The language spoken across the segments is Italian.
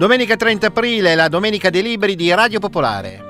Domenica 30 aprile, la Domenica dei Libri di Radio Popolare.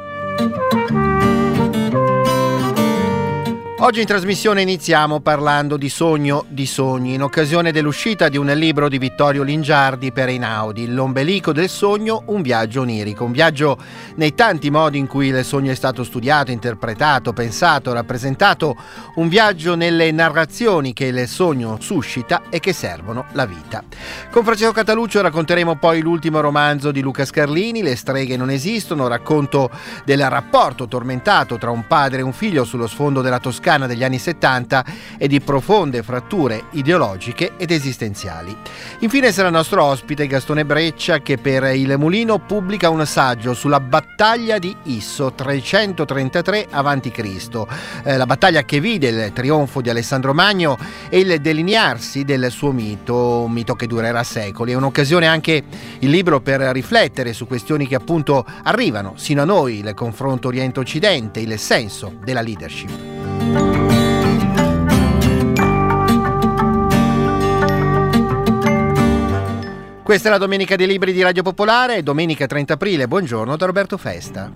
Oggi in trasmissione iniziamo parlando di Sogno di sogni, in occasione dell'uscita di un libro di Vittorio Lingiardi per Einaudi, L'ombelico del sogno, un viaggio onirico, un viaggio nei tanti modi in cui il sogno è stato studiato, interpretato, pensato, rappresentato, un viaggio nelle narrazioni che il sogno suscita e che servono la vita. Con Francesco Cataluccio racconteremo poi l'ultimo romanzo di Luca Scarlini, Le streghe non esistono, racconto del rapporto tormentato tra un padre e un figlio sullo sfondo della Toscana degli anni 70 e di profonde fratture ideologiche ed esistenziali. Infine sarà nostro ospite Gastone Breccia, che per Il Mulino pubblica un saggio sulla battaglia di Isso 333 a.C., la battaglia che vide il trionfo di Alessandro Magno e il delinearsi del suo mito, un mito che durerà secoli. È un'occasione anche il libro per riflettere su questioni che appunto arrivano sino a noi, il confronto Oriente-Occidente, il senso della leadership. Questa è la Domenica dei Libri di Radio Popolare, domenica 30 aprile. Buongiorno da Roberto Festa.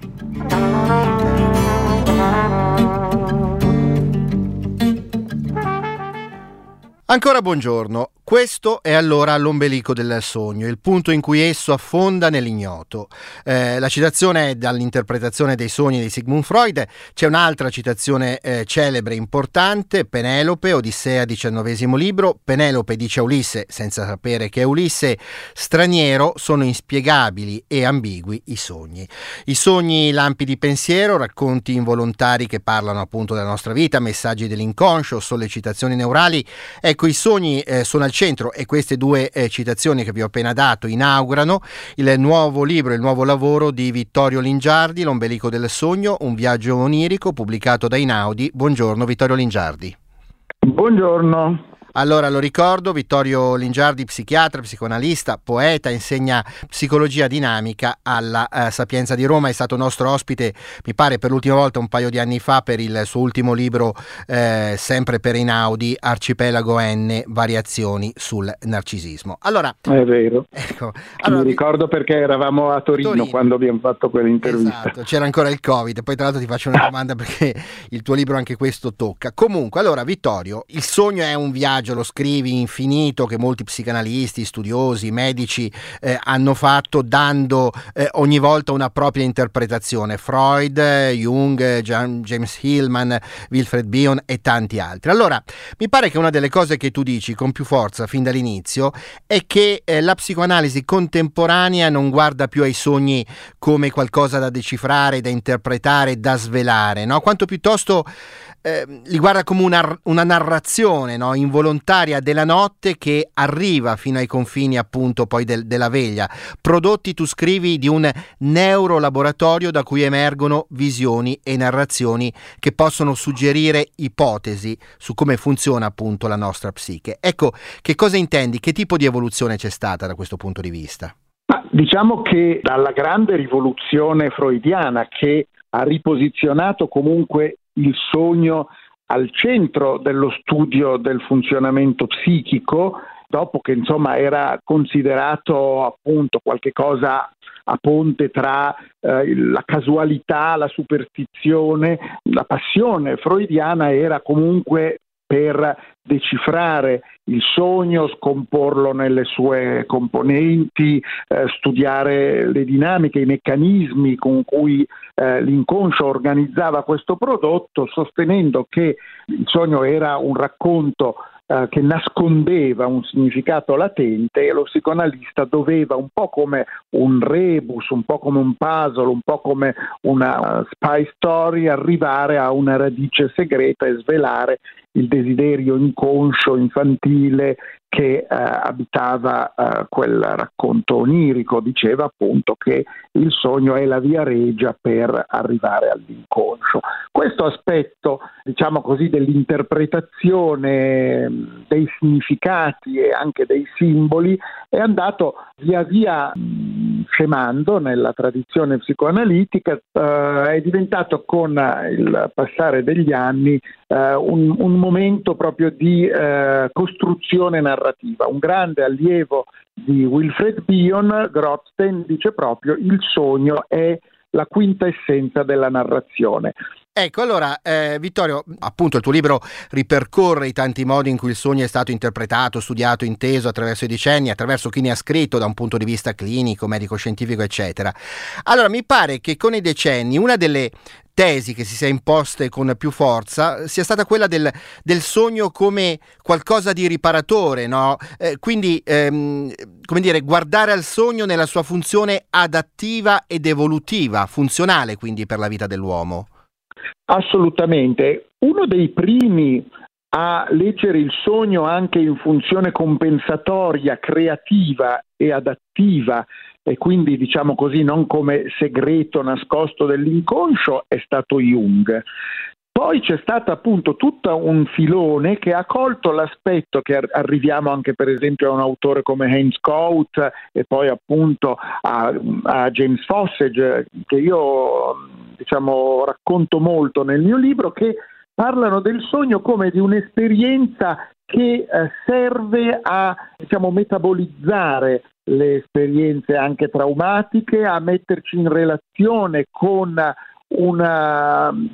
Ancora buongiorno. Questo è allora l'ombelico del sogno, il punto in cui esso affonda nell'ignoto. La citazione è dall'interpretazione dei sogni di Sigmund Freud. C'è un'altra citazione celebre, importante, Penelope, Odissea, 19° libro. Penelope dice a Ulisse, senza sapere che è Ulisse, straniero, sono inspiegabili e ambigui i sogni. I sogni lampi di pensiero, racconti involontari che parlano appunto della nostra vita, messaggi dell'inconscio, sollecitazioni neurali. Ecco, i sogni sono al centro e queste due citazioni che vi ho appena dato inaugurano il nuovo libro, il nuovo lavoro di Vittorio Lingiardi, L'ombelico del sogno, un viaggio onirico, pubblicato da Einaudi. Buongiorno Vittorio Lingiardi. Buongiorno. Allora, lo ricordo, Vittorio Lingiardi, psichiatra, psicoanalista, poeta, insegna psicologia dinamica alla Sapienza di Roma, è stato nostro ospite, mi pare, per l'ultima volta un paio di anni fa per il suo ultimo libro, sempre per Einaudi, Arcipelago N, variazioni sul narcisismo. Allora, è vero. Ecco, allora, mi ricordo perché eravamo a Torino quando abbiamo fatto quell'intervista. Esatto, c'era ancora il Covid, poi tra l'altro ti faccio una domanda perché il tuo libro anche questo tocca. Comunque, allora Vittorio, il sogno è un viaggio, lo scrivi, infinito, che molti psicanalisti, studiosi, medici hanno fatto, dando ogni volta una propria interpretazione. Freud, Jung, James Hillman, Wilfred Bion e tanti altri. Allora, mi pare che una delle cose che tu dici con più forza fin dall'inizio è che la psicoanalisi contemporanea non guarda più ai sogni come qualcosa da decifrare, da interpretare, da svelare, no? Quanto piuttosto li guarda come una narrazione, no? Involontaria della notte che arriva fino ai confini appunto poi della veglia. Prodotti, tu scrivi, di un neurolaboratorio da cui emergono visioni e narrazioni che possono suggerire ipotesi su come funziona appunto la nostra psiche. Ecco, che cosa intendi? Che tipo di evoluzione c'è stata da questo punto di vista? Diciamo che dalla grande rivoluzione freudiana, che ha riposizionato comunque il sogno al centro dello studio del funzionamento psichico, dopo che insomma era considerato appunto qualche cosa a ponte tra la casualità, la superstizione, la passione freudiana era comunque per decifrare il sogno, scomporlo nelle sue componenti, studiare le dinamiche, i meccanismi con cui l'inconscio organizzava questo prodotto, sostenendo che il sogno era un racconto che nascondeva un significato latente e lo psicoanalista doveva, un po' come un rebus, un po' come un puzzle, un po' come una spy story, arrivare a una radice segreta e svelare il desiderio inconscio, infantile che abitava quel racconto onirico. Diceva appunto che il sogno è la via regia per arrivare all'inconscio. Questo aspetto, diciamo così, dell'interpretazione dei significati e anche dei simboli è andato via via scemando nella tradizione psicoanalitica, è diventato con il passare degli anni un momento proprio di costruzione narrativa. Un grande allievo di Wilfred Bion, Grotstein, dice proprio: il sogno è la quinta essenza della narrazione. Ecco, allora, Vittorio, appunto il tuo libro ripercorre i tanti modi in cui il sogno è stato interpretato, studiato, inteso attraverso i decenni, attraverso chi ne ha scritto da un punto di vista clinico, medico-scientifico, eccetera. Allora, mi pare che con i decenni una delle tesi che si sia imposte con più forza sia stata quella del sogno come qualcosa di riparatore, no? Quindi, come dire, guardare al sogno nella sua funzione adattiva ed evolutiva, funzionale quindi per la vita dell'uomo. Assolutamente. Uno dei primi a leggere il sogno anche in funzione compensatoria, creativa e adattiva, e quindi diciamo così non come segreto nascosto dell'inconscio, è stato Jung. Poi c'è stato appunto tutto un filone che ha colto l'aspetto, che arriviamo anche per esempio a un autore come Heinz Kohut e poi appunto a James Fossage, che io racconto molto nel mio libro, che parlano del sogno come di un'esperienza che serve a metabolizzare le esperienze anche traumatiche, a metterci in relazione con un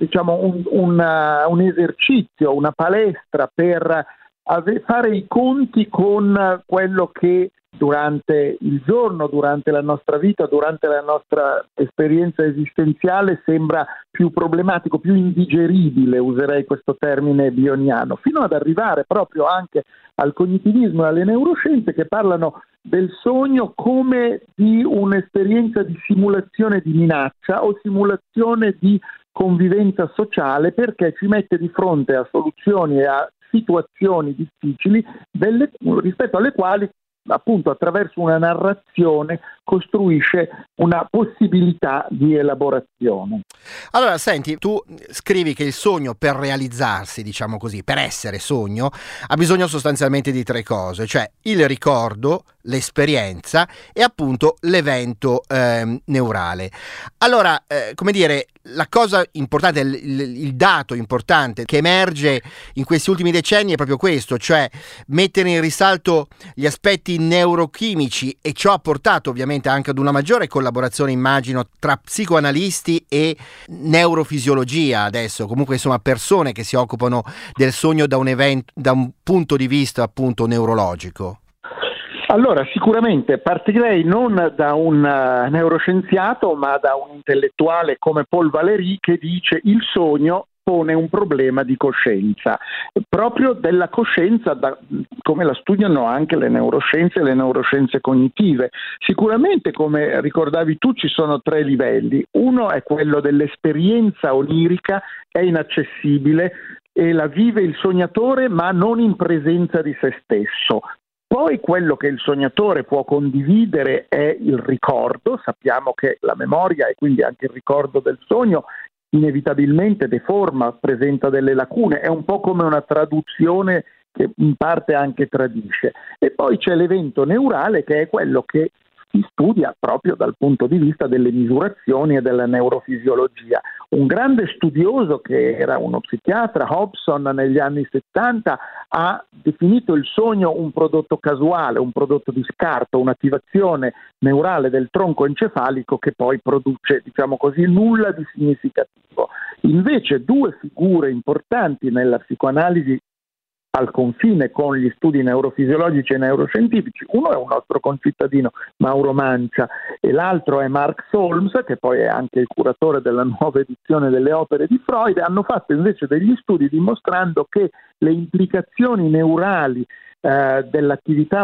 esercizio, una palestra per fare i conti con quello che durante il giorno, durante la nostra vita, durante la nostra esperienza esistenziale sembra più problematico, più indigeribile, userei questo termine bioniano, fino ad arrivare proprio anche al cognitivismo e alle neuroscienze che parlano del sogno come di un'esperienza di simulazione di minaccia o simulazione di convivenza sociale, perché ci mette di fronte a soluzioni e a situazioni difficili rispetto alle quali appunto attraverso una narrazione costruisce una possibilità di elaborazione. Allora, senti, tu scrivi che il sogno per realizzarsi, diciamo così, per essere sogno, ha bisogno sostanzialmente di tre cose, cioè il ricordo, l'esperienza e appunto l'evento neurale. Allora, come dire, la cosa importante, il dato importante che emerge in questi ultimi decenni è proprio questo, cioè mettere in risalto gli aspetti neurochimici, e ciò ha portato ovviamente anche ad una maggiore collaborazione, immagino, tra psicoanalisti e neurofisiologia adesso, comunque insomma persone che si occupano del sogno da un punto di vista appunto neurologico. Allora, sicuramente partirei non da un neuroscienziato, ma da un intellettuale come Paul Valéry, che dice: il sogno pone un problema di coscienza, proprio della coscienza come la studiano anche le neuroscienze e le neuroscienze cognitive. Sicuramente, come ricordavi tu, ci sono tre livelli. Uno è quello dell'esperienza onirica, è inaccessibile e la vive il sognatore, ma non in presenza di se stesso. Poi quello che il sognatore può condividere è il ricordo. Sappiamo che la memoria e quindi anche il ricordo del sogno inevitabilmente deforma, presenta delle lacune, è un po' come una traduzione che in parte anche tradisce. E poi c'è l'evento neurale, che è quello che si studia proprio dal punto di vista delle misurazioni e della neurofisiologia. Un grande studioso, che era uno psichiatra, Hobson, negli anni 70, ha definito il sogno un prodotto casuale, un prodotto di scarto, un'attivazione neurale del tronco encefalico che poi produce, diciamo così, nulla di significativo. Invece due figure importanti nella psicoanalisi al confine con gli studi neurofisiologici e neuroscientifici, uno è un nostro concittadino, Mauro Mancia, e l'altro è Mark Solms, che poi è anche il curatore della nuova edizione delle opere di Freud. Hanno fatto invece degli studi dimostrando che le implicazioni neurali dell'attività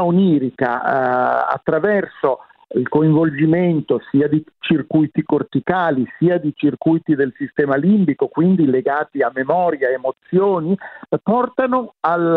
onirica attraverso il coinvolgimento sia di circuiti corticali sia di circuiti del sistema limbico, quindi legati a memoria, emozioni, portano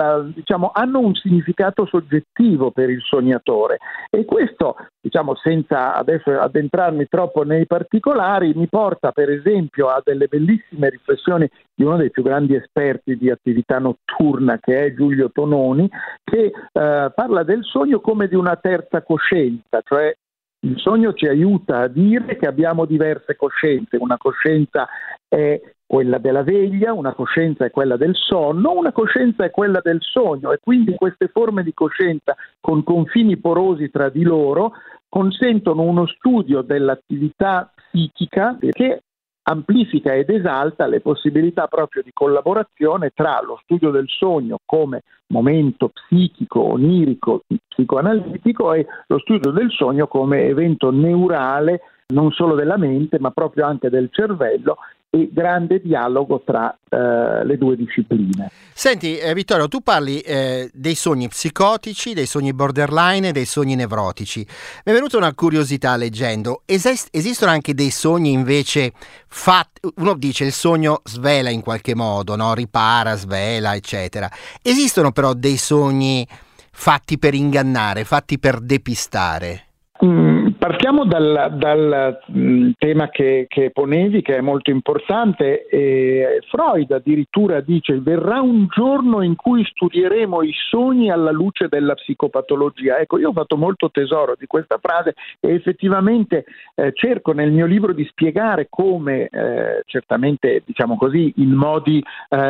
hanno un significato soggettivo per il sognatore. E questo, senza adesso addentrarmi troppo nei particolari, mi porta per esempio a delle bellissime riflessioni di uno dei più grandi esperti di attività notturna, che è Giulio Tononi, che parla del sogno come di una terza coscienza, cioè Il sogno ci aiuta a dire che abbiamo diverse coscienze, una coscienza è quella della veglia, una coscienza è quella del sonno, una coscienza è quella del sogno, e quindi queste forme di coscienza con confini porosi tra di loro consentono uno studio dell'attività psichica che amplifica ed esalta le possibilità proprio di collaborazione tra lo studio del sogno come momento psichico, onirico, psicoanalitico, e lo studio del sogno come evento neurale non solo della mente ma proprio anche del cervello, e grande dialogo tra le due discipline. Senti Vittorio, tu parli dei sogni psicotici, dei sogni borderline e dei sogni nevrotici. Mi è venuta una curiosità leggendo: esistono anche dei sogni invece fatti, uno dice il sogno svela in qualche modo, no? Ripara, svela, eccetera. Esistono però dei sogni fatti per ingannare, fatti per depistare? Partiamo dal tema che ponevi, che è molto importante. Freud addirittura dice: verrà un giorno in cui studieremo i sogni alla luce della psicopatologia. Ecco, io ho fatto molto tesoro di questa frase e effettivamente cerco nel mio libro di spiegare come, certamente diciamo così, in modi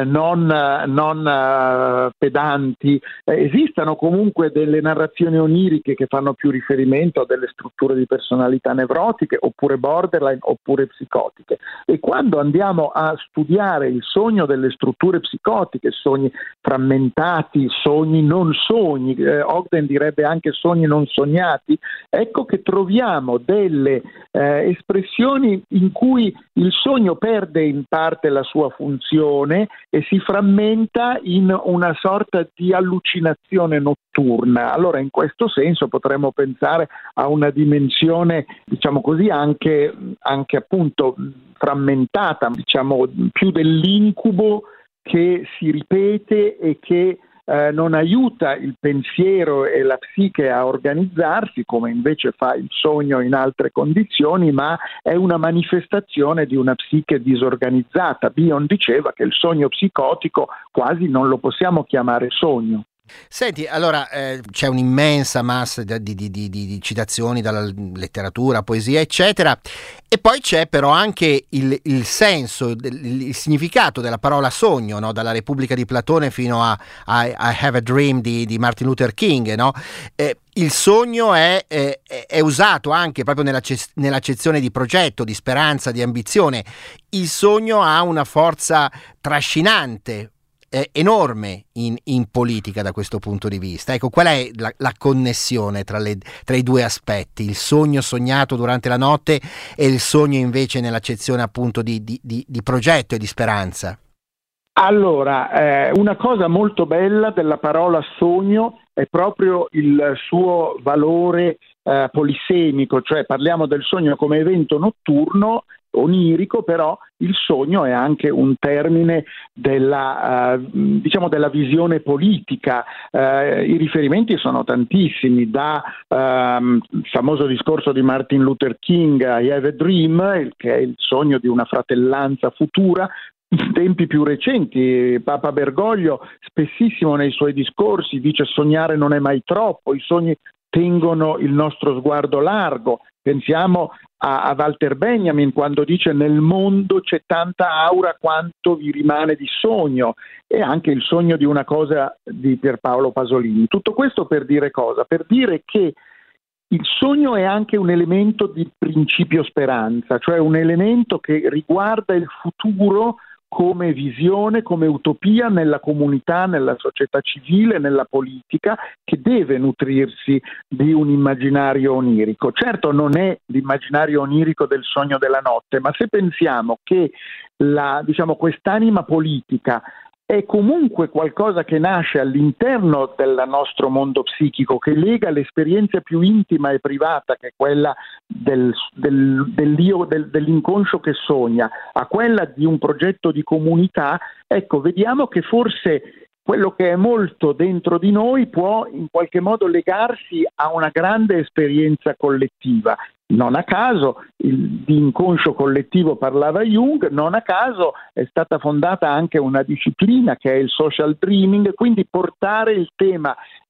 non pedanti, esistano comunque delle narrazioni oniriche che fanno più riferimento a delle strutture di personalità nevrotiche oppure borderline oppure psicotiche, e quando andiamo a studiare il sogno delle strutture psicotiche, sogni frammentati, sogni non sogni, Ogden direbbe anche sogni non sognati, ecco che troviamo delle espressioni in cui il sogno perde in parte la sua funzione e si frammenta in una sorta di allucinazione notturna. Allora, in questo senso potremmo pensare a una dimensione, diciamo così, anche appunto frammentata, diciamo più dell'incubo che si ripete e che non aiuta il pensiero e la psiche a organizzarsi, come invece fa il sogno in altre condizioni, ma è una manifestazione di una psiche disorganizzata. Bion diceva che il sogno psicotico quasi non lo possiamo chiamare sogno. Senti, allora c'è un'immensa massa di citazioni dalla letteratura, poesia, eccetera, e poi c'è però anche il senso, il significato della parola sogno, no? Dalla Repubblica di Platone fino a I Have a Dream di Martin Luther King, no? Il sogno è usato anche proprio nell'accezione di progetto, di speranza, di ambizione. Il sogno ha una forza trascinante, enorme in politica da questo punto di vista. Ecco, qual è la connessione tra i due aspetti, il sogno sognato durante la notte e il sogno invece nell'accezione appunto di progetto e di speranza? Allora, una cosa molto bella della parola sogno è proprio il suo valore polisemico, cioè parliamo del sogno come evento notturno, onirico, però il sogno è anche un termine della visione politica. I riferimenti sono tantissimi, da il famoso discorso di Martin Luther King, I Have a Dream, che è il sogno di una fratellanza futura. In tempi più recenti Papa Bergoglio spessissimo nei suoi discorsi dice: sognare non è mai troppo, i sogni tengono il nostro sguardo largo. Pensiamo a Walter Benjamin quando dice: nel mondo c'è tanta aura quanto vi rimane di sogno, e anche il sogno di una cosa di Pierpaolo Pasolini. Tutto questo per dire cosa? Per dire che il sogno è anche un elemento di principio speranza, cioè un elemento che riguarda il futuro come visione, come utopia nella comunità, nella società civile, nella politica, che deve nutrirsi di un immaginario onirico. Certo non è l'immaginario onirico del sogno della notte, ma se pensiamo che quest'anima politica è comunque qualcosa che nasce all'interno del nostro mondo psichico, che lega l'esperienza più intima e privata, che è quella dell'io, dell'inconscio che sogna, a quella di un progetto di comunità. Ecco, vediamo che forse quello che è molto dentro di noi può in qualche modo legarsi a una grande esperienza collettiva. Non a caso di inconscio collettivo parlava Jung, non a caso è stata fondata anche una disciplina che è il social dreaming, quindi portare il tema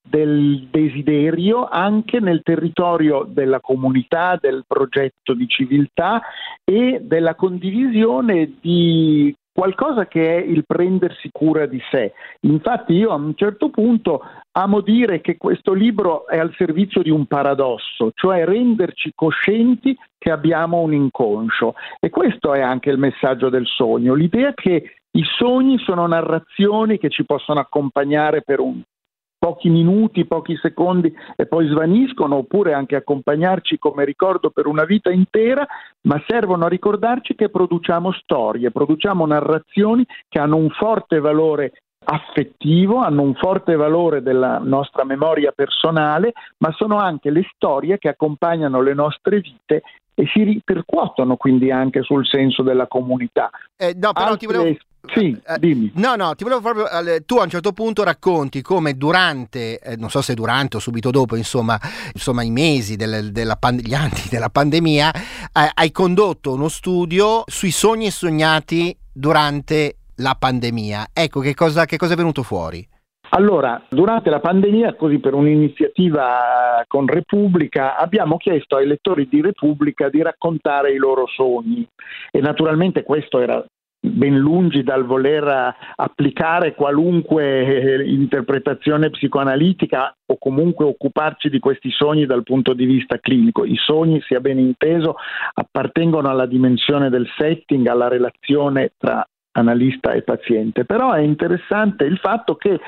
del desiderio anche nel territorio della comunità, del progetto di civiltà e della condivisione di qualcosa che è il prendersi cura di sé. Infatti io a un certo punto amo dire che questo libro è al servizio di un paradosso, cioè renderci coscienti che abbiamo un inconscio, e questo è anche il messaggio del sogno, l'idea che i sogni sono narrazioni che ci possono accompagnare per pochi minuti, pochi secondi e poi svaniscono, oppure anche accompagnarci come ricordo per una vita intera, ma servono a ricordarci che produciamo storie, produciamo narrazioni che hanno un forte valore affettivo, hanno un forte valore della nostra memoria personale, ma sono anche le storie che accompagnano le nostre vite e si ripercuotono quindi anche sul senso della comunità. No, però ti volevo... Sì, dimmi. No, ti volevo proprio... Tu a un certo punto racconti come durante, non so se durante o subito dopo, insomma i mesi gli anni della pandemia, hai condotto uno studio sui sogni sognati durante la pandemia. Ecco, che cosa è venuto fuori? Allora, durante la pandemia, così per un'iniziativa con Repubblica, abbiamo chiesto ai lettori di Repubblica di raccontare i loro sogni, e naturalmente questo era ben lungi dal voler applicare qualunque interpretazione psicoanalitica o comunque occuparci di questi sogni dal punto di vista clinico. I sogni, sia ben inteso, appartengono alla dimensione del setting, alla relazione tra analista e paziente, però è interessante il fatto che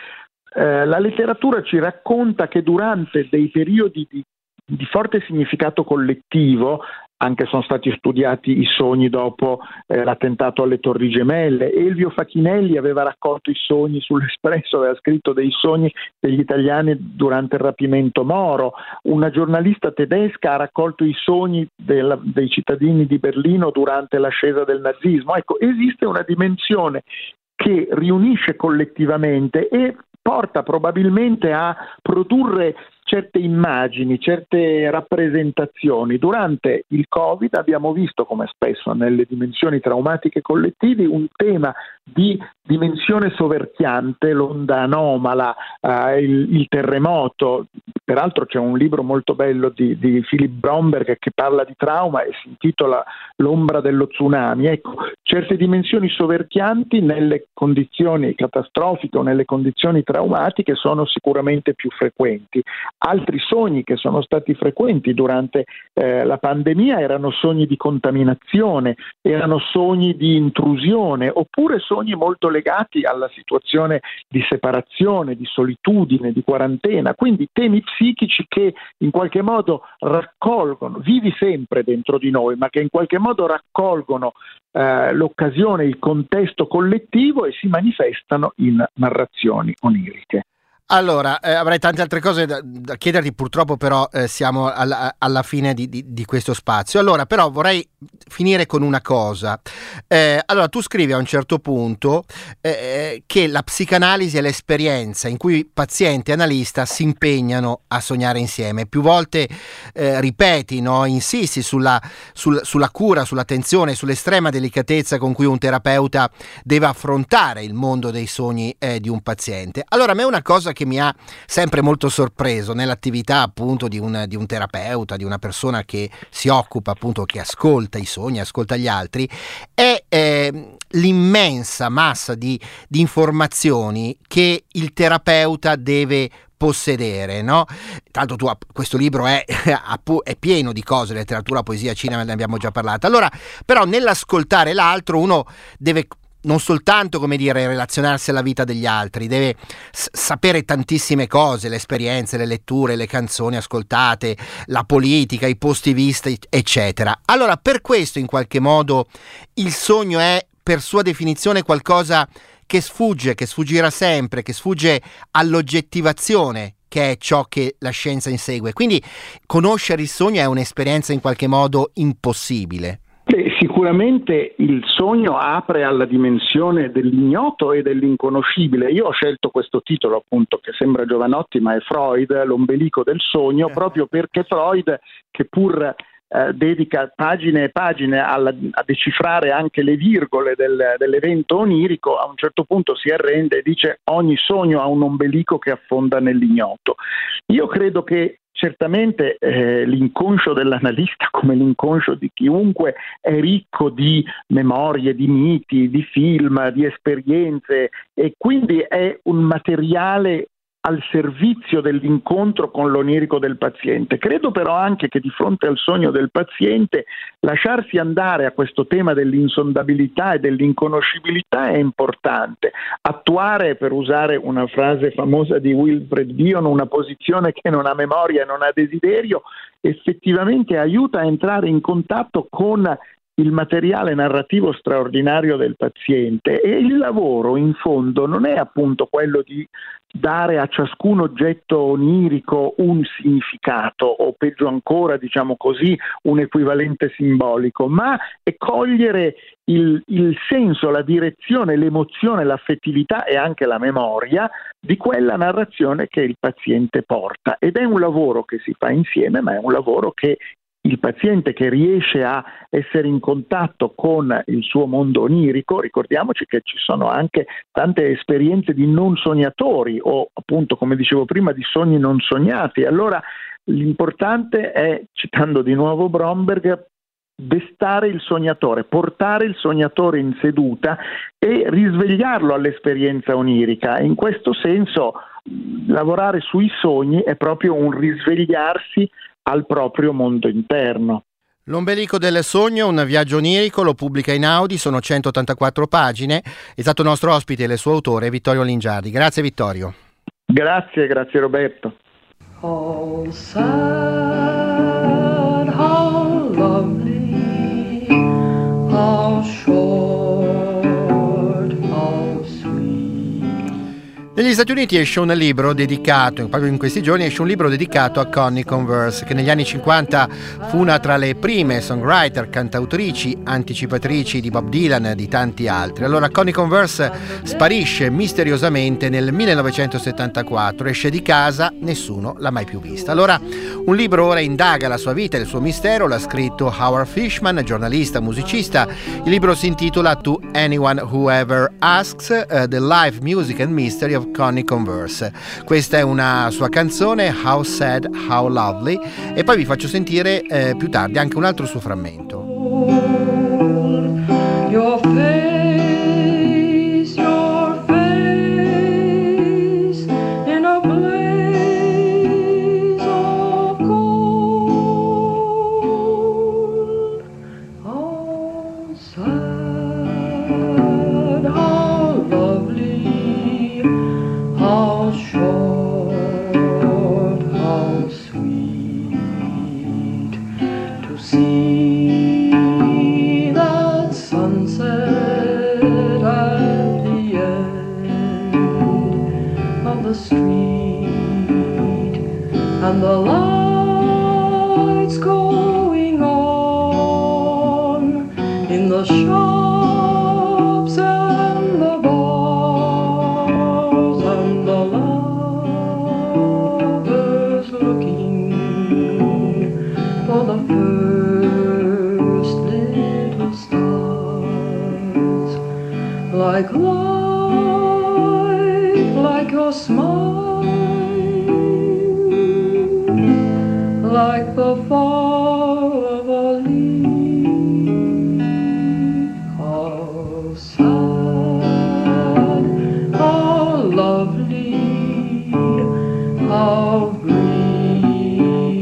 la letteratura ci racconta che durante dei periodi di forte significato collettivo, anche sono stati studiati i sogni dopo l'attentato alle Torri Gemelle, Elvio Facchinelli aveva raccolto i sogni sull'Espresso, aveva scritto dei sogni degli italiani durante il rapimento Moro, una giornalista tedesca ha raccolto i sogni dei cittadini di Berlino durante l'ascesa del nazismo. Ecco, esiste una dimensione che riunisce collettivamente e porta probabilmente a produrre certe immagini, certe rappresentazioni. Durante il Covid abbiamo visto, come spesso nelle dimensioni traumatiche collettivi, un tema di dimensione soverchiante, l'onda anomala, il terremoto. Peraltro c'è un libro molto bello di Philip Bromberg che parla di trauma e si intitola L'ombra dello tsunami. Ecco, certe dimensioni soverchianti nelle condizioni catastrofiche o nelle condizioni traumatiche sono sicuramente più frequenti. Altri sogni che sono stati frequenti durante la pandemia erano sogni di contaminazione, erano sogni di intrusione, oppure sogni molto legati alla situazione di separazione, di solitudine, di quarantena, quindi temi psichici che in qualche modo raccolgono, vivi sempre dentro di noi, ma che in qualche modo raccolgono l'occasione, il contesto collettivo e si manifestano in narrazioni oniriche. Allora, avrei tante altre cose da chiederti, purtroppo però siamo alla fine di questo spazio. Allora, però vorrei finire con una cosa. Allora, tu scrivi a un certo punto che la psicanalisi è l'esperienza in cui paziente e analista si impegnano a sognare insieme. Più volte ripeti, no? Insisti sulla cura, sull'attenzione, sull'estrema delicatezza con cui un terapeuta deve affrontare il mondo dei sogni di un paziente. Allora, a me è una cosa che mi ha sempre molto sorpreso nell'attività appunto di un terapeuta, di una persona che si occupa appunto, che ascolta i sogni, ascolta gli altri, è l'immensa massa di informazioni che il terapeuta deve possedere, no? Tanto questo libro è pieno di cose, letteratura, poesia, cinema, ne abbiamo già parlato. Allora, però nell'ascoltare l'altro uno deve non soltanto, come dire, relazionarsi alla vita degli altri, deve sapere tantissime cose, le esperienze, le letture, le canzoni ascoltate, la politica, i posti visti, eccetera. Allora, per questo in qualche modo il sogno è per sua definizione qualcosa che sfuggirà sempre, che sfugge all'oggettivazione, che è ciò che la scienza insegue. Quindi conoscere il sogno è un'esperienza in qualche modo impossibile. Sicuramente il sogno apre alla dimensione dell'ignoto e dell'inconoscibile. Io ho scelto questo titolo, appunto, che sembra Giovanotti, ma è Freud, L'ombelico del sogno, proprio perché Freud, che pur dedica pagine e pagine a decifrare anche le virgole dell'evento onirico, a un certo punto si arrende e dice: ogni sogno ha un ombelico che affonda nell'ignoto. Io credo che certamente l'inconscio dell'analista, come l'inconscio di chiunque, è ricco di memorie, di miti, di film, di esperienze, e quindi è un materiale al servizio dell'incontro con l'onirico del paziente. Credo però anche che di fronte al sogno del paziente lasciarsi andare a questo tema dell'insondabilità e dell'inconoscibilità è importante. Attuare, per usare una frase famosa di Wilfred Bion, una posizione che non ha memoria e non ha desiderio, effettivamente aiuta a entrare in contatto con il materiale narrativo straordinario del paziente, e il lavoro in fondo non è appunto quello di dare a ciascun oggetto onirico un significato, o peggio ancora, diciamo così, un equivalente simbolico, ma è cogliere il senso, la direzione, l'emozione, l'affettività e anche la memoria di quella narrazione che il paziente porta. Ed è un lavoro che si fa insieme, ma è un lavoro che il paziente, che riesce a essere in contatto con il suo mondo onirico, ricordiamoci che ci sono anche tante esperienze di non sognatori, o appunto, come dicevo prima, di sogni non sognati. Allora l'importante è, citando di nuovo Bromberg, destare il sognatore, portare il sognatore in seduta e risvegliarlo all'esperienza onirica. In questo senso lavorare sui sogni è proprio un risvegliarsi al proprio mondo interno. L'ombelico del sogno, un viaggio onirico, lo pubblica Einaudi, sono 184 pagine. È stato nostro ospite e il suo autore Vittorio Lingiardi. Grazie Vittorio. Grazie Roberto. How sad, how lovely, how short, how sweet. Negli Stati Uniti esce un libro dedicato, proprio in questi giorni esce un libro dedicato a Connie Converse, che negli anni 50 fu una tra le prime songwriter, cantautrici, anticipatrici di Bob Dylan e di tanti altri. Allora Connie Converse sparisce misteriosamente nel 1974, esce di casa, nessuno l'ha mai più vista. Allora un libro ora indaga la sua vita e il suo mistero, l'ha scritto Howard Fishman, giornalista, musicista. Il libro si intitola To Anyone Who Ever Asks, The Life, Music and Mystery of Connie Converse. Questa è una sua canzone, How Sad, How Lovely, e poi vi faccio sentire più tardi anche un altro suo frammento. Your face in a blaze of gold. How sad, how lovely, how short, how sweet to see that sunset at the end of the street, and the lights going on in the shops and the bars, and the lovers looking for the first little stars. Like life, like your smile, like the fall of a leaf. How sad, how lovely, how brief.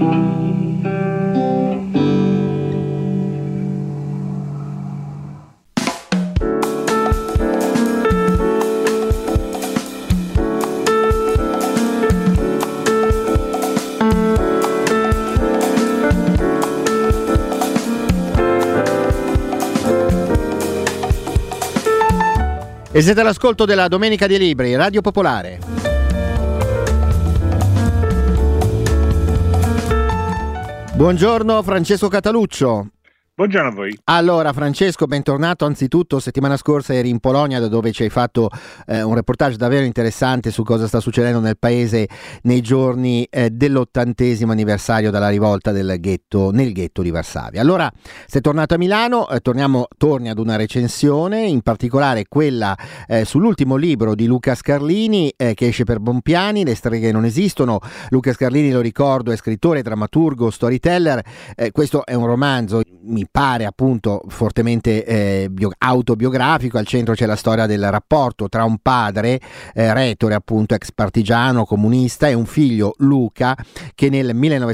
E siete all'ascolto della Domenica dei Libri, Radio Popolare. Buongiorno Francesco Cataluccio. Buongiorno a voi. Allora Francesco, bentornato. Anzitutto settimana scorsa eri in Polonia, da dove ci hai fatto un reportage davvero interessante su cosa sta succedendo nel paese nei giorni dell'80° anniversario della rivolta nel ghetto di Varsavia. Allora sei tornato a Milano, torni ad una recensione, in particolare quella sull'ultimo libro di Luca Scarlini che esce per Bompiani, Le streghe non esistono. Luca Scarlini, lo ricordo, è scrittore, drammaturgo, storyteller. Questo è un romanzo, mi pare appunto fortemente autobiografico. Al centro c'è la storia del rapporto tra un padre retore, appunto ex partigiano comunista, e un figlio, Luca, che nel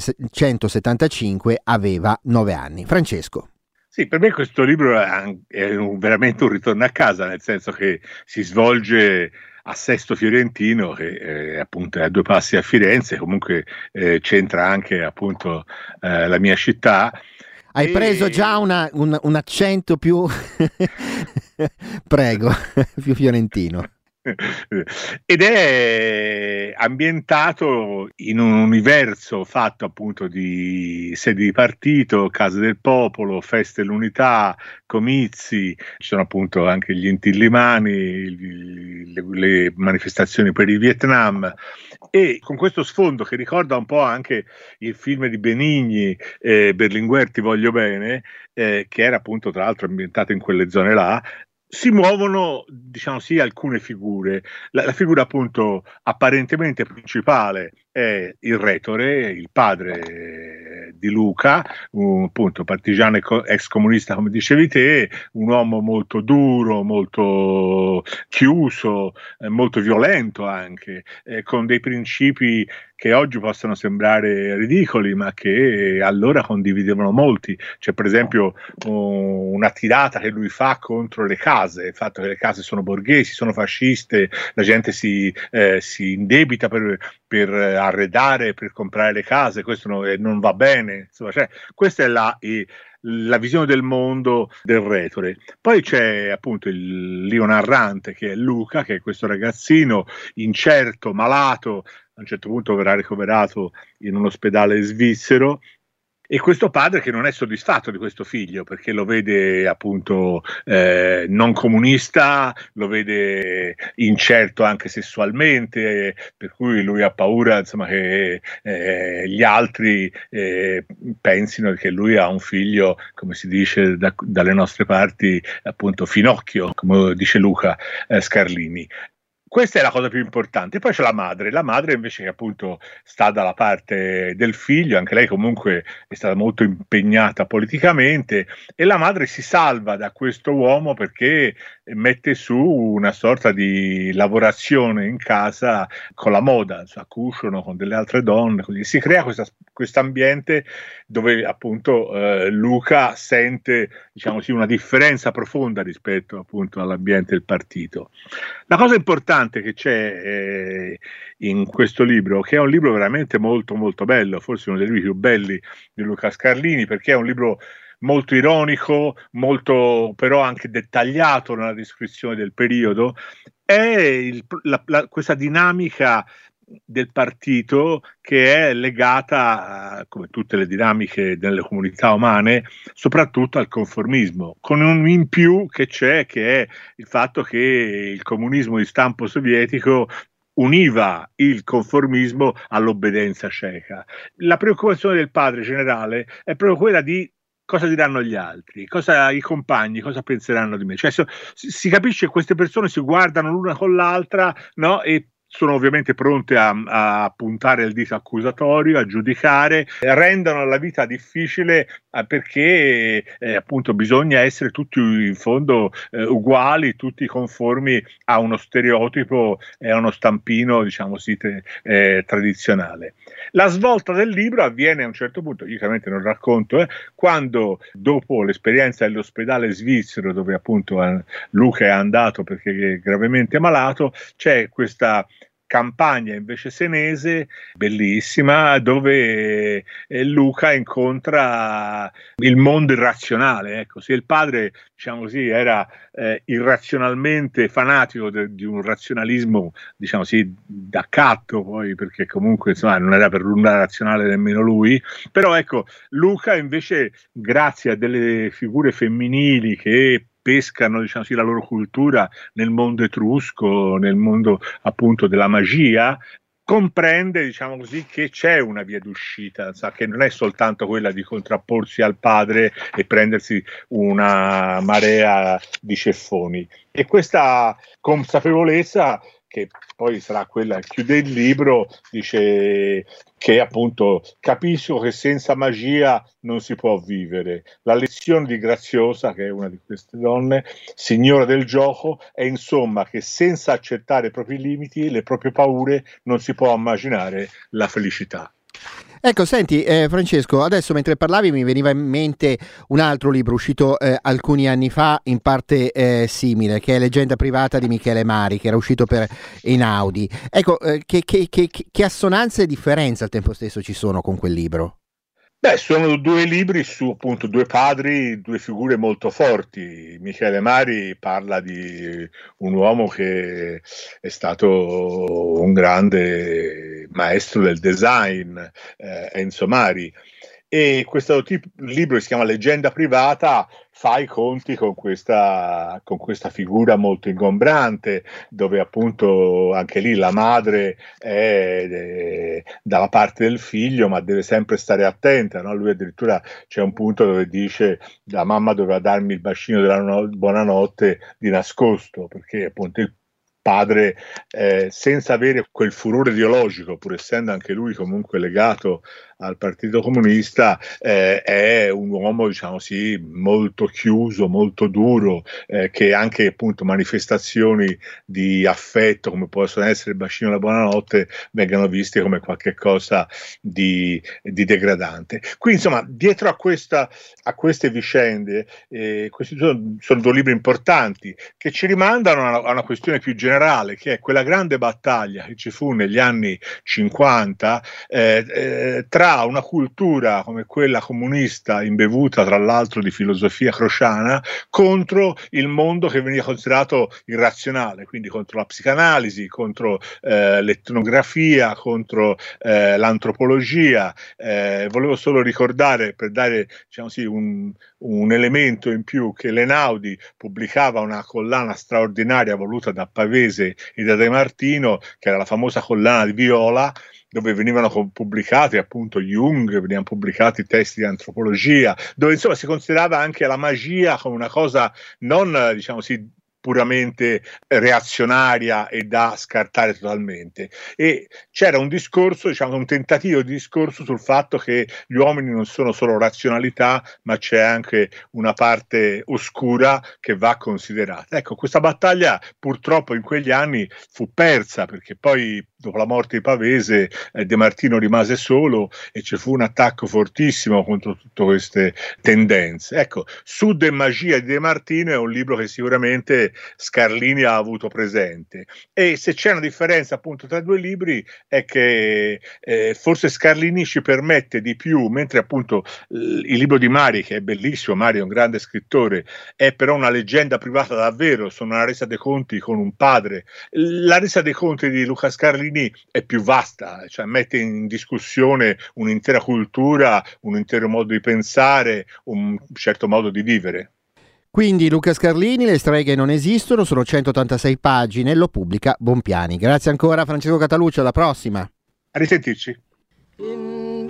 1975 aveva 9 anni. Francesco. Sì, per me questo libro è veramente un ritorno a casa, nel senso che si svolge a Sesto Fiorentino, che appunto è a 2 passi a Firenze, comunque c'entra anche appunto la mia città. Hai preso già un accento più prego, più fiorentino. Ed è ambientato in un universo fatto appunto di sedi di partito, case del popolo, feste dell'unità, comizi, ci sono appunto anche gli intillimani, le manifestazioni per il Vietnam, e con questo sfondo che ricorda un po' anche il film di Benigni, Berlinguer Ti voglio bene, che era appunto tra l'altro ambientato in quelle zone là. Si muovono, diciamo sì, alcune figure. La figura appunto apparentemente principale è il retore, il padre di Luca, appunto partigiano ex comunista, come dicevi te, un uomo molto duro, molto chiuso, molto violento anche, con dei principi che oggi possono sembrare ridicoli, ma che allora condividevano molti. C'è per esempio una tirata che lui fa contro le case, il fatto che le case sono borghesi, sono fasciste, la gente si indebita per arredare, per comprare le case, questo non va bene. Insomma, questa è la visione del mondo del retore. Poi c'è appunto l'io narrante, che è Luca, che è questo ragazzino incerto, malato, a un certo punto verrà ricoverato in un ospedale svizzero, e questo padre che non è soddisfatto di questo figlio, perché lo vede appunto non comunista, lo vede incerto anche sessualmente, per cui lui ha paura, insomma, che gli altri pensino che lui ha un figlio, come si dice dalle nostre parti, appunto finocchio, come dice Luca Scarlini. Questa è la cosa più importante. Poi c'è la madre invece, che appunto sta dalla parte del figlio, anche lei comunque è stata molto impegnata politicamente, e la madre si salva da questo uomo perché mette su una sorta di lavorazione in casa con la moda, cuciono con delle altre donne, così si crea questo ambiente dove appunto Luca sente, diciamo sì, una differenza profonda rispetto appunto all'ambiente del partito. La cosa importante che c'è in questo libro, che è un libro veramente molto molto bello, forse uno dei libri più belli di Luca Scarlini, perché è un libro molto ironico, molto però anche dettagliato nella descrizione del periodo, è questa dinamica del partito che è legata, come tutte le dinamiche delle comunità umane, soprattutto al conformismo, con un in più che c'è, che è il fatto che il comunismo di stampo sovietico univa il conformismo all'obbedienza cieca. La preoccupazione del padre generale è proprio quella di cosa diranno gli altri, i compagni, cosa penseranno di me. Cioè, si capisce che queste persone si guardano l'una con l'altra, no? E sono ovviamente pronte a puntare il dito accusatorio, a giudicare, rendono la vita difficile perché appunto bisogna essere tutti in fondo uguali, tutti conformi a uno stereotipo e a uno stampino, diciamo sì, tradizionale. La svolta del libro avviene a un certo punto, io chiaramente non racconto, quando dopo l'esperienza dell'ospedale svizzero, dove appunto Luca è andato perché è gravemente malato, c'è questa campagna invece senese, bellissima, dove Luca incontra il mondo irrazionale. Ecco, se il padre, diciamo così, era irrazionalmente fanatico di un razionalismo, diciamo così, d'accatto, poi, perché comunque insomma non era per nulla razionale nemmeno lui, però ecco, Luca invece, grazie a delle figure femminili che pescano, diciamo così, la loro cultura nel mondo etrusco, nel mondo appunto della magia, comprende, diciamo così, che c'è una via d'uscita, sa che non è soltanto quella di contrapporsi al padre e prendersi una marea di ceffoni. E questa consapevolezza, che poi sarà quella che chiude il libro, dice che appunto capisco che senza magia non si può vivere. La lezione di Graziosa, che è una di queste donne, signora del gioco, è insomma che senza accettare i propri limiti, le proprie paure, non si può immaginare la felicità. Ecco, senti Francesco, adesso mentre parlavi mi veniva in mente un altro libro uscito alcuni anni fa, in parte simile, che è Leggenda privata di Michele Mari, che era uscito per Einaudi. Ecco, che assonanze e differenze al tempo stesso ci sono con quel libro? Beh, sono due libri su appunto due padri, due figure molto forti. Michele Mari parla di un uomo che è stato un grande maestro del design, Enzo Mari. E questo libro, che si chiama Leggenda privata, fa i conti con questa figura molto ingombrante, dove appunto anche lì la madre è dalla parte del figlio, ma deve sempre stare attenta, no? Lui addirittura c'è un punto dove dice: la mamma doveva darmi il bacino della buonanotte di nascosto, perché appunto il padre, senza avere quel furore ideologico, pur essendo anche lui comunque legato al Partito Comunista, è un uomo, diciamo sì, molto chiuso, molto duro, che anche appunto manifestazioni di affetto, come possono essere il bacino della buonanotte, vengano viste come qualche cosa di degradante. Qui insomma, dietro a queste vicende, questi sono due libri importanti che ci rimandano a una questione più generale, che è quella grande battaglia che ci fu negli anni 50 tra una cultura come quella comunista, imbevuta tra l'altro di filosofia crociana, contro il mondo che veniva considerato irrazionale, quindi contro la psicanalisi, contro l'etnografia, contro l'antropologia. Volevo solo ricordare, per dare, diciamo sì, un elemento in più, che l'Einaudi pubblicava una collana straordinaria voluta da Pavese e da De Martino, che era la famosa collana di Viola, dove venivano pubblicati appunto Jung, venivano pubblicati testi di antropologia, dove insomma si considerava anche la magia come una cosa non, diciamo sì, puramente reazionaria e da scartare totalmente. E c'era un discorso, diciamo un tentativo di discorso sul fatto che gli uomini non sono solo razionalità, ma c'è anche una parte oscura che va considerata. Ecco, questa battaglia purtroppo in quegli anni fu persa, perché poi dopo la morte di Pavese De Martino rimase solo e ci fu un attacco fortissimo contro tutte queste tendenze. Ecco, Sud e magia di De Martino è un libro che sicuramente Scarlini ha avuto presente, e se c'è una differenza appunto tra i due libri è che forse Scarlini ci permette di più, mentre appunto il libro di Mari, che è bellissimo, Mari è un grande scrittore, è però una leggenda privata davvero, sono una resa dei conti con un padre. La resa dei conti di Luca Scarlini è più vasta, cioè mette in discussione un'intera cultura, un intero modo di pensare, un certo modo di vivere. Quindi Luca Scarlini, Le streghe non esistono, sono 186 pagine, lo pubblica Bompiani. Grazie ancora Francesco Cataluccio, alla prossima. A risentirci. In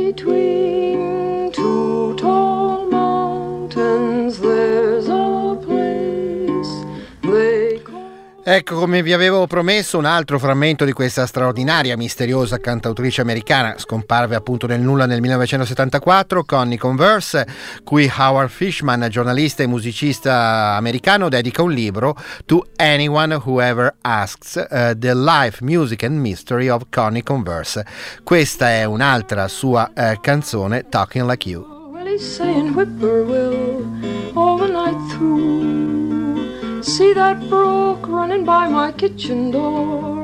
between two tall mountains there's a place they call... Ecco, come vi avevo promesso, un altro frammento di questa straordinaria, misteriosa cantautrice americana. Scomparve appunto nel nulla nel 1974, Connie Converse, cui Howard Fishman, giornalista e musicista americano, dedica un libro, To Anyone Who Ever Asks, The Life, Music and Mystery of Connie Converse. Questa è un'altra sua canzone, Talking Like You. Well, he's saying whippoorwill all the night through. See that brook running by my kitchen door? Well, it could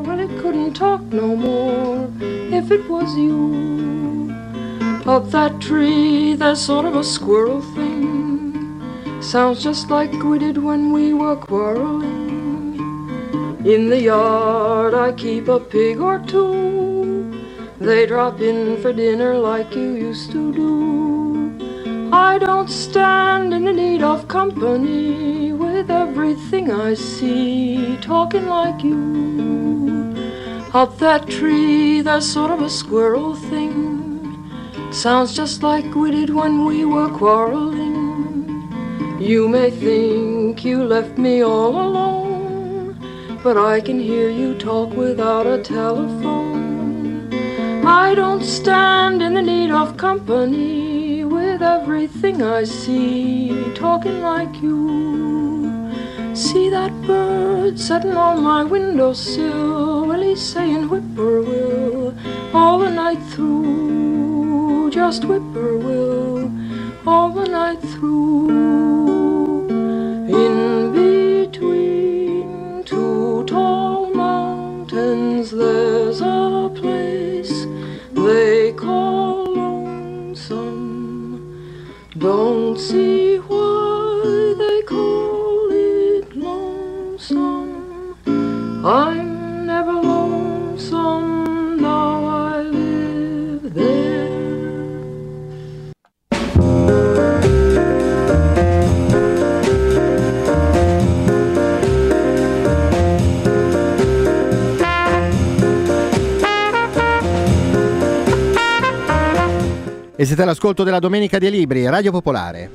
couldn't talk no more if it was you. Up that tree, there's sort of a squirrel thing. Sounds just like we did when we were quarreling. In the yard I keep a pig or two. They drop in for dinner like you used to do. I don't stand in the need of company with everything I see talking like you. Up that tree, there's sort of a squirrel thing. Sounds just like we did when we were quarreling. You may think you left me all alone, but I can hear you talk without a telephone. I don't stand in the need of company with everything I see talking like you. See that bird sitting on my windowsill, well, he's saying whippoorwill all the night through, just whippoorwill all the night through. In between two tall mountains there's a place they call lonesome. Don't see why they call it lonesome. I'm never lonesome, now I live there. E siete all'ascolto della Domenica dei Libri, Radio Popolare.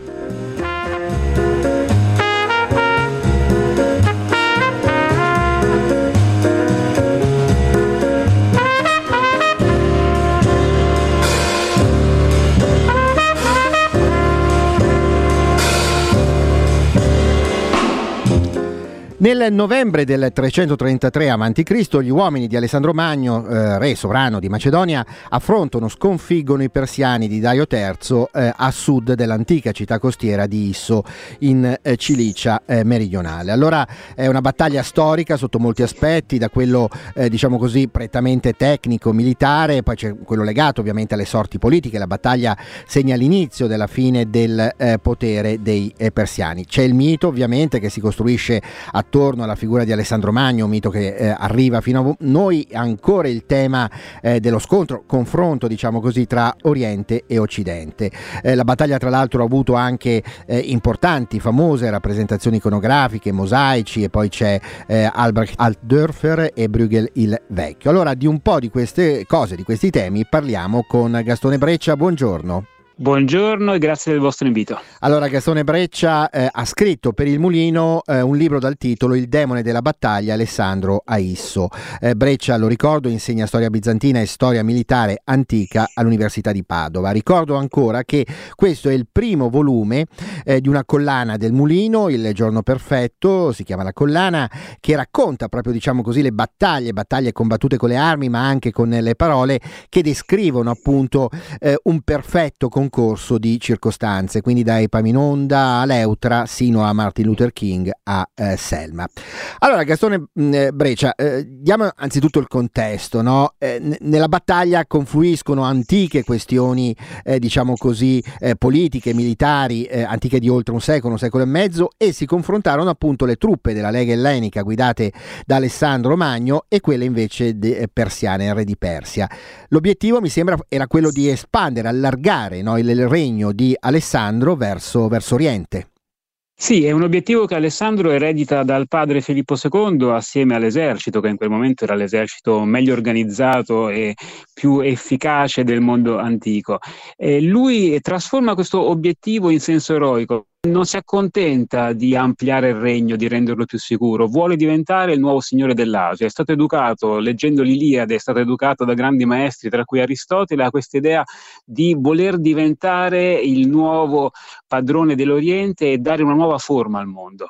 Nel novembre del 333 a.C. gli uomini di Alessandro Magno, re sovrano di Macedonia, affrontano, sconfiggono i persiani di Dario III a sud dell'antica città costiera di Isso, in Cilicia meridionale. Allora è una battaglia storica sotto molti aspetti, da quello diciamo così prettamente tecnico, militare, poi c'è quello legato ovviamente alle sorti politiche. La battaglia segna l'inizio della fine del potere dei persiani. C'è il mito ovviamente che si costruisce attorno alla figura di Alessandro Magno, un mito che arriva fino a noi, ancora il tema dello scontro, confronto diciamo così tra Oriente e Occidente. La battaglia tra l'altro ha avuto anche importanti, famose rappresentazioni iconografiche, mosaici, e poi c'è Albrecht Altdorfer e Bruegel il Vecchio. Allora di un po' di queste cose, di questi temi parliamo con Gastone Breccia. Buongiorno. Buongiorno e grazie del vostro invito. Allora, Gastone Breccia ha scritto per Il Mulino un libro dal titolo Il demone della battaglia, Alessandro a Isso. Breccia, lo ricordo, insegna storia bizantina e storia militare antica all'Università di Padova. Ricordo ancora che questo è il primo volume di una collana del Mulino, Il giorno perfetto, si chiama la collana, che racconta proprio, diciamo così, le battaglie combattute con le armi, ma anche con le parole, che descrivono appunto un perfetto concorso di circostanze, quindi da Epaminonda a Leutra sino a Martin Luther King a Selma. Allora, Gastone Breccia, diamo anzitutto il contesto, no? Nella battaglia confluiscono antiche questioni, diciamo così, politiche, militari, antiche di oltre un secolo e mezzo, e si confrontarono appunto le truppe della Lega Ellenica guidate da Alessandro Magno e quelle invece persiane, il re di Persia. L'obiettivo, mi sembra, era quello di espandere, allargare, no, il regno di Alessandro verso Oriente. Sì, è un obiettivo che Alessandro eredita dal padre Filippo II assieme all'esercito, che in quel momento era l'esercito meglio organizzato e più efficace del mondo antico. Lui trasforma questo obiettivo in senso eroico. Non si accontenta di ampliare il regno, di renderlo più sicuro, vuole diventare il nuovo signore dell'Asia. È stato educato, leggendo l'Iliade, è stato educato da grandi maestri, tra cui Aristotele, ha questa idea di voler diventare il nuovo padrone dell'Oriente e dare una nuova forma al mondo.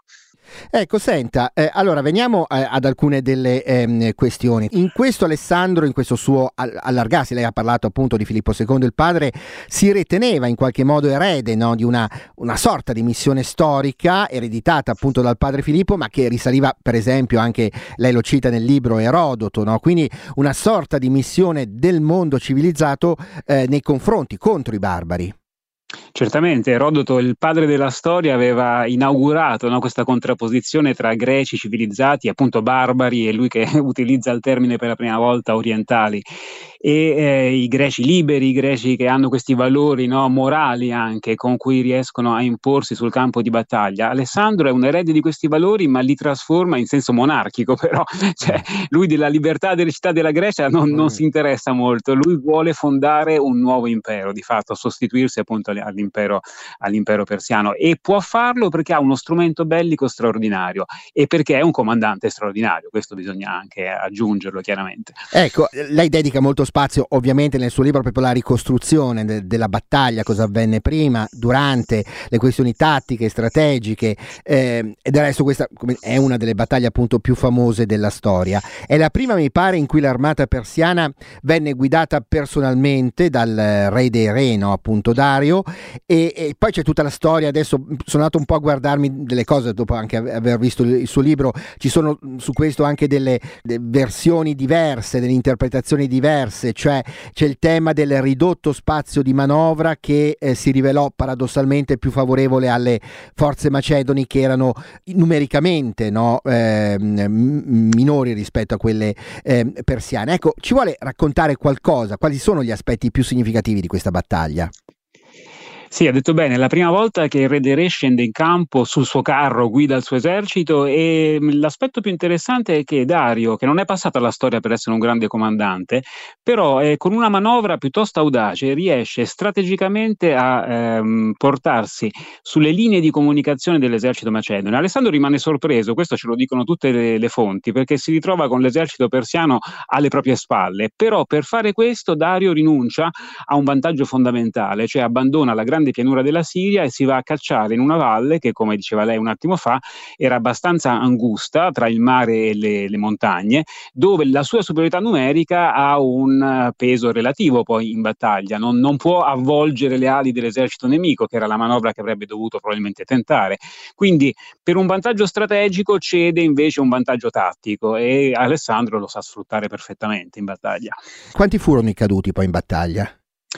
Ecco, senta, allora veniamo ad alcune delle questioni. In questo Alessandro, in questo suo allargarsi, lei ha parlato appunto di Filippo II il padre, si riteneva in qualche modo erede, no, di una sorta di missione storica ereditata appunto dal padre Filippo, ma che risaliva per esempio anche, lei lo cita nel libro, Erodoto, no? Quindi una sorta di missione del mondo civilizzato nei confronti, contro i barbari. Certamente, Erodoto, il padre della storia, aveva inaugurato, no, questa contrapposizione tra greci civilizzati, appunto barbari, e lui che utilizza il termine per la prima volta, orientali, e i greci liberi, i greci che hanno questi valori, no, morali anche, con cui riescono a imporsi sul campo di battaglia. Alessandro è un erede di questi valori, ma li trasforma in senso monarchico, però cioè, lui della libertà delle città della Grecia non si interessa molto, lui vuole fondare un nuovo impero, di fatto sostituirsi appunto all'impero persiano, e può farlo perché ha uno strumento bellico straordinario e perché è un comandante straordinario, questo bisogna anche aggiungerlo chiaramente. Ecco, lei dedica molto spazio ovviamente nel suo libro proprio alla ricostruzione della battaglia, cosa avvenne prima, durante, le questioni tattiche, strategiche, e del resto questa è una delle battaglie appunto più famose della storia. È la prima, mi pare, in cui l'armata persiana venne guidata personalmente dal re dei Re, no, appunto Dario, e poi c'è tutta la storia. Adesso sono andato un po' a guardarmi delle cose dopo anche aver visto il suo libro, ci sono su questo anche delle versioni diverse, delle interpretazioni diverse, cioè c'è il tema del ridotto spazio di manovra che si rivelò paradossalmente più favorevole alle forze macedoni, che erano numericamente, no, minori rispetto a quelle persiane. Ecco, ci vuole raccontare qualcosa? Quali sono gli aspetti più significativi di questa battaglia? Sì, ha detto bene, è la prima volta che il re dei Re scende in campo sul suo carro, guida il suo esercito, e l'aspetto più interessante è che Dario, che non è passato alla storia per essere un grande comandante, però con una manovra piuttosto audace riesce strategicamente a portarsi sulle linee di comunicazione dell'esercito macedone. Alessandro rimane sorpreso, questo ce lo dicono tutte le fonti, perché si ritrova con l'esercito persiano alle proprie spalle, però per fare questo Dario rinuncia a un vantaggio fondamentale, cioè abbandona la grande pianura della Siria e si va a cacciare in una valle che, come diceva lei un attimo fa, era abbastanza angusta tra il mare e le montagne, dove la sua superiorità numerica ha un peso relativo poi in battaglia, non può avvolgere le ali dell'esercito nemico, che era la manovra che avrebbe dovuto probabilmente tentare. Quindi per un vantaggio strategico cede invece un vantaggio tattico, e Alessandro lo sa sfruttare perfettamente in battaglia. Quanti furono i caduti poi in battaglia?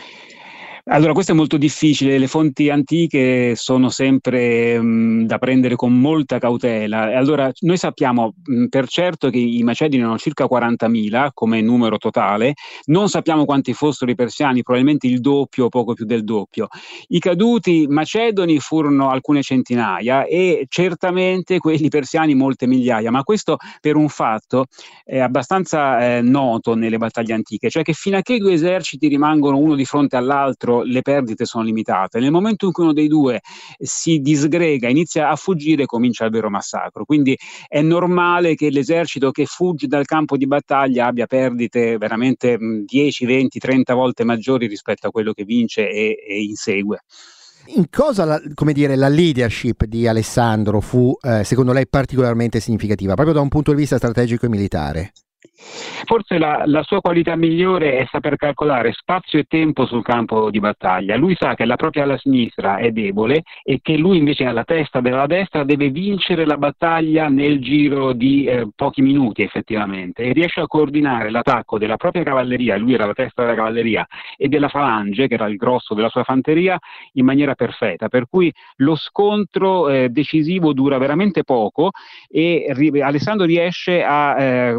Allora, questo è molto difficile, le fonti antiche sono sempre da prendere con molta cautela. Allora, noi sappiamo per certo che i macedoni erano circa 40.000 come numero totale, non sappiamo quanti fossero i persiani, probabilmente il doppio o poco più del doppio. I caduti macedoni furono alcune centinaia e certamente quelli persiani molte migliaia, ma questo per un fatto abbastanza noto nelle battaglie antiche, cioè che fino a che i due eserciti rimangono uno di fronte all'altro, le perdite sono limitate. Nel momento in cui uno dei due si disgrega, inizia a fuggire, comincia il vero massacro. Quindi è normale che l'esercito che fugge dal campo di battaglia abbia perdite veramente 10, 20, 30 volte maggiori rispetto a quello che vince e insegue. In cosa la leadership di Alessandro fu secondo lei particolarmente significativa, proprio da un punto di vista strategico e militare? Forse la sua qualità migliore è saper calcolare spazio e tempo sul campo di battaglia. Lui sa che la propria ala sinistra è debole e che lui invece alla testa della destra deve vincere la battaglia nel giro di pochi minuti effettivamente, e riesce a coordinare l'attacco della propria cavalleria, lui era la testa della cavalleria, e della falange, che era il grosso della sua fanteria, in maniera perfetta, per cui lo scontro decisivo dura veramente poco e Alessandro riesce a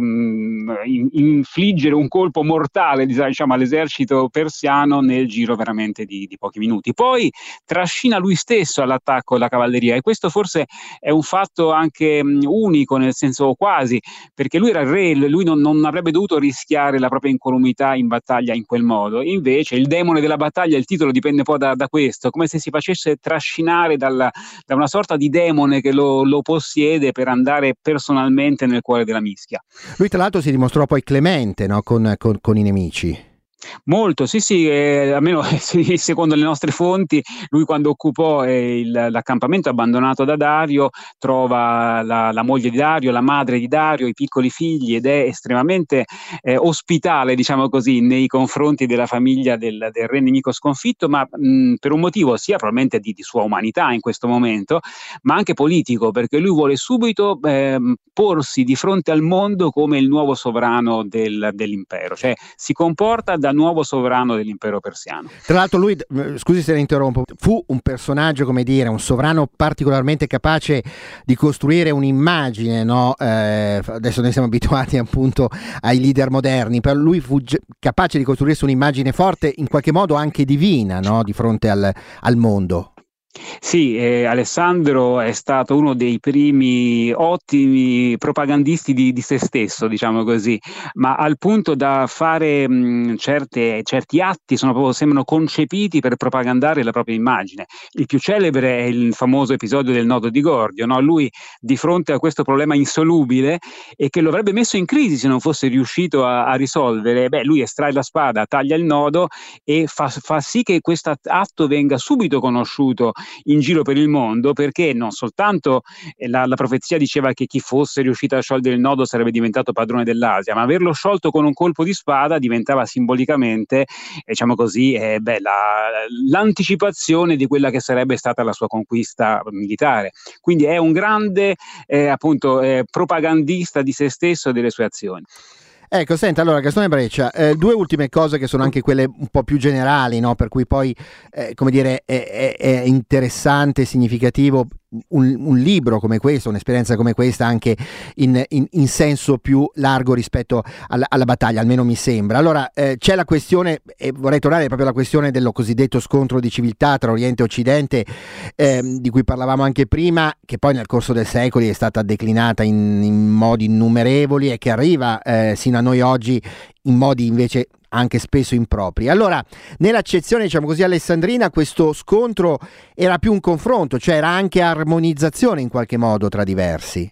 infliggere un colpo mortale, diciamo, all'esercito persiano nel giro veramente di pochi minuti. Poi trascina lui stesso all'attacco la cavalleria, e questo forse è un fatto anche unico, nel senso quasi, perché lui era il re, lui non avrebbe dovuto rischiare la propria incolumità in battaglia in quel modo. Invece il demone della battaglia, il titolo dipende un po' da questo, come se si facesse trascinare da una sorta di demone che lo possiede per andare personalmente nel cuore della mischia. Lui tra l'altro si dimostrò poi clemente, no, con i nemici. Molto, sì, sì, almeno sì, secondo le nostre fonti, lui quando occupò l'accampamento abbandonato da Dario, trova la moglie di Dario, la madre di Dario, i piccoli figli, ed è estremamente ospitale, diciamo così, nei confronti della famiglia del re nemico sconfitto, ma per un motivo sia probabilmente di sua umanità in questo momento, ma anche politico, perché lui vuole subito porsi di fronte al mondo come il nuovo sovrano dell'impero, cioè si comporta da nuovo sovrano dell'impero persiano. Tra l'altro lui, scusi se ne interrompo, fu un personaggio, come dire, un sovrano particolarmente capace di costruire un'immagine, no? Adesso noi siamo abituati appunto ai leader moderni, però lui fu capace di costruirsi un'immagine forte, in qualche modo anche divina, no? Di fronte al mondo. Sì, Alessandro è stato uno dei primi ottimi propagandisti di se stesso, diciamo così, ma al punto da fare certi atti sembrano concepiti per propagandare la propria immagine. Il più celebre è il famoso episodio del nodo di Gordio, no? Lui di fronte a questo problema insolubile e che lo avrebbe messo in crisi se non fosse riuscito a risolvere, lui estrae la spada, taglia il nodo e fa sì che questo atto venga subito conosciuto in giro per il mondo, perché non soltanto la profezia diceva che chi fosse riuscito a sciogliere il nodo sarebbe diventato padrone dell'Asia, ma averlo sciolto con un colpo di spada diventava simbolicamente, diciamo così, l'anticipazione di quella che sarebbe stata la sua conquista militare. Quindi è un grande propagandista di se stesso e delle sue azioni. Ecco, senta, allora Gastone Breccia, due ultime cose che sono anche quelle un po' più generali, no? Per cui poi, come dire, è interessante, significativo un libro come questo, un'esperienza come questa anche in senso più largo rispetto alla battaglia, almeno mi sembra. Allora c'è la questione, e vorrei tornare proprio alla questione dello cosiddetto scontro di civiltà tra Oriente e Occidente, di cui parlavamo anche prima, che poi nel corso dei secoli è stata declinata in modi innumerevoli e che arriva sino a noi oggi in modi invece anche spesso impropri. Allora, nell'accezione, diciamo così, alessandrina, questo scontro era più un confronto, cioè era anche armonizzazione in qualche modo tra diversi.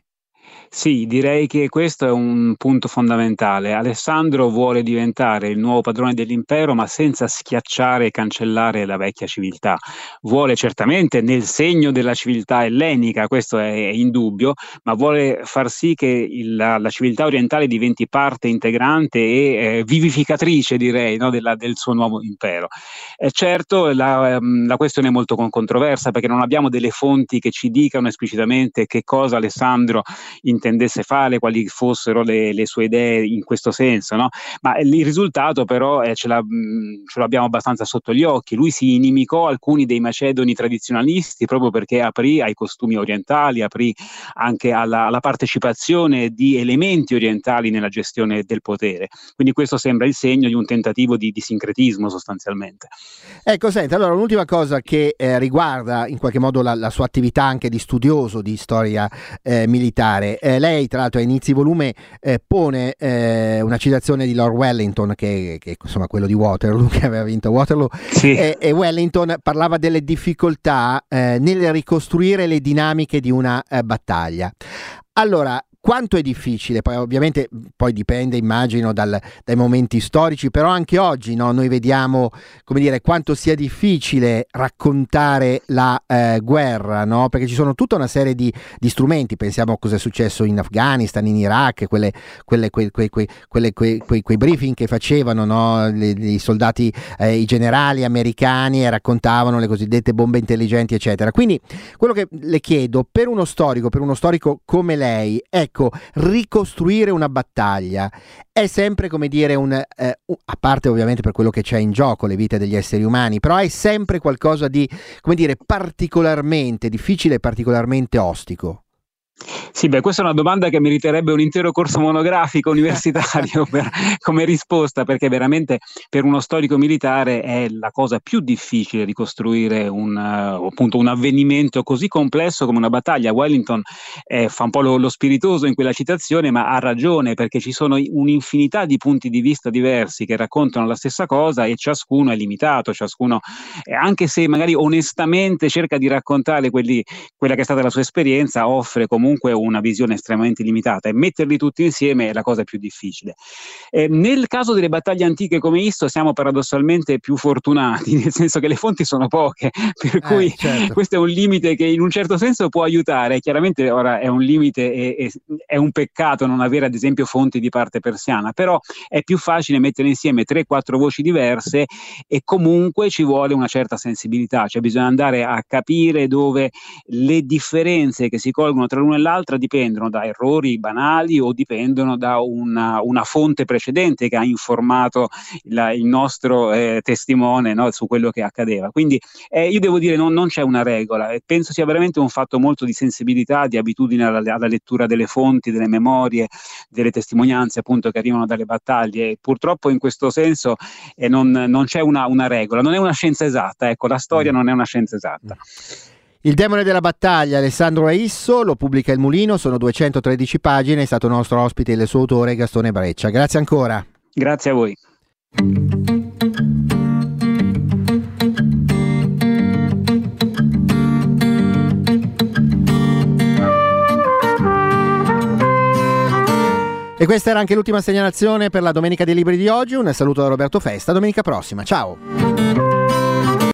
Sì, direi che questo è un punto fondamentale. Alessandro vuole diventare il nuovo padrone dell'impero, ma senza schiacciare e cancellare la vecchia civiltà. Vuole certamente nel segno della civiltà ellenica, questo è indubbio, ma vuole far sì che la civiltà orientale diventi parte integrante e vivificatrice, direi, no, del suo nuovo impero. Certo, la questione è molto controversa, perché non abbiamo delle fonti che ci dicano esplicitamente che cosa Alessandro intendesse fare, quali fossero le sue idee in questo senso, no? Ma il risultato però ce l'abbiamo abbastanza sotto gli occhi. Lui si inimicò alcuni dei macedoni tradizionalisti proprio perché aprì ai costumi orientali, aprì anche alla partecipazione di elementi orientali nella gestione del potere. Quindi questo sembra il segno di un tentativo di sincretismo sostanzialmente. Ecco, senta, allora un'ultima cosa che riguarda in qualche modo la sua attività anche di studioso di storia militare. Lei tra l'altro a inizi volume pone una citazione di Lord Wellington che insomma quello di Waterloo, che aveva vinto Waterloo, sì. E Wellington parlava delle difficoltà nel ricostruire le dinamiche di una battaglia. Allora, quanto è difficile? Poi ovviamente poi dipende, immagino, dai momenti storici, però anche oggi, no, noi vediamo, come dire, quanto sia difficile raccontare la guerra, no? Perché ci sono tutta una serie di strumenti. Pensiamo a cosa è successo in Afghanistan, in Iraq, quei briefing che facevano, no? I soldati, i generali americani, e raccontavano le cosiddette bombe intelligenti, eccetera. Quindi quello che le chiedo, per uno storico come lei, ecco, ricostruire una battaglia è sempre, come dire, a parte ovviamente per quello che c'è in gioco, le vite degli esseri umani, però è sempre qualcosa di, come dire, particolarmente difficile e particolarmente ostico. Sì, questa è una domanda che meriterebbe un intero corso monografico universitario come risposta, perché veramente per uno storico militare è la cosa più difficile ricostruire appunto un avvenimento così complesso come una battaglia. Wellington fa un po' lo spiritoso in quella citazione, ma ha ragione, perché ci sono un'infinità di punti di vista diversi che raccontano la stessa cosa e ciascuno è limitato, ciascuno, anche se magari onestamente cerca di raccontare quella che è stata la sua esperienza, offre comunque comunque una visione estremamente limitata, e metterli tutti insieme è la cosa più difficile. Nel caso delle battaglie antiche come Isto siamo paradossalmente più fortunati, nel senso che le fonti sono poche, per cui certo. Questo è un limite che in un certo senso può aiutare. Chiaramente ora è un limite e è un peccato non avere ad esempio fonti di parte persiana, però è più facile mettere insieme 3-4 voci diverse, e comunque ci vuole una certa sensibilità, cioè bisogna andare a capire dove le differenze che si colgono tra l'una e l'altra dipendono da errori banali o dipendono da una fonte precedente che ha informato il nostro testimone, no, su quello che accadeva. Quindi io devo dire non c'è una regola, e penso sia veramente un fatto molto di sensibilità, di abitudine alla lettura delle fonti, delle memorie, delle testimonianze appunto che arrivano dalle battaglie. E purtroppo in questo senso non c'è una regola, non è una scienza esatta, ecco, la storia non è una scienza esatta. Il demone della battaglia, Alessandro Aisso, lo pubblica Il Mulino, sono 213 pagine, è stato nostro ospite il suo autore Gastone Breccia. Grazie ancora. Grazie a voi. E questa era anche l'ultima segnalazione per la Domenica dei Libri di oggi. Un saluto da Roberto Festa, domenica prossima, ciao!